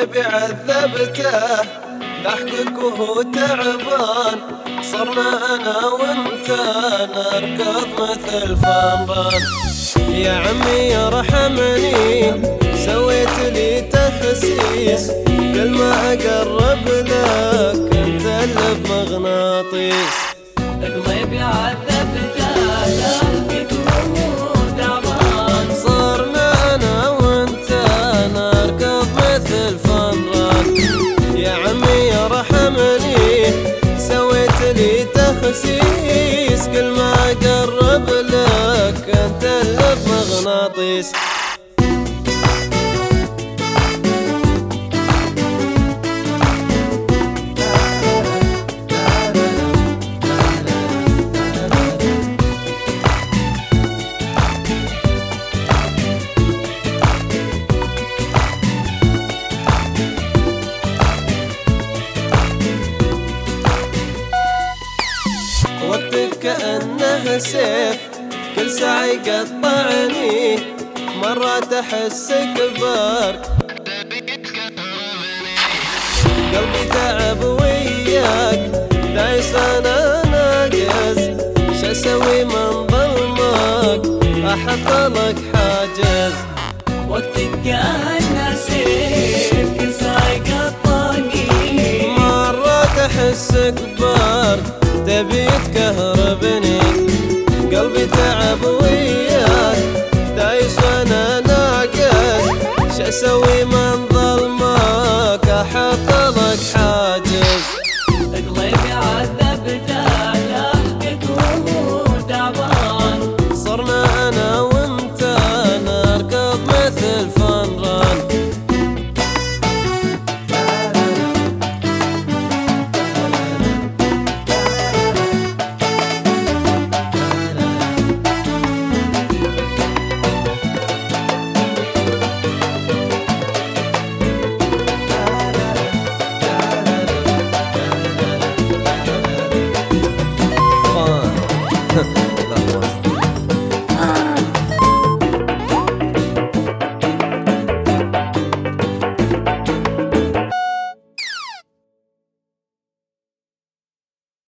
قلبي عذبته لحقك وهو تعبان، صرنا انا وانت نركض مثل فنبان. يا عمي ارحمني سويت لي تخسيس، كل ما اقرب لك انت اللي بمغناطيس. قلبي عذبته لحقك وهو تعبان، صرنا انا وانت نركض مثل فنبان. يا عمي ارحمني سويت لي تخسيس، كل ما اقرب لك انت اللي بمغناطيس. وقتك كأنه سيف كل ساعة يقطعني، مرات أحسك بارك قلبي تعب وياك دايس أنا ناقص، شو أسوي من ظلمك أحط لك حاجز. وقتك كأنه سيف كل ساعة يقطعني، مرات أحسك بارك تبي تكهربني، قلبي تعب وياك دايس وانا ناقص، شو اسوي من ظلمك احط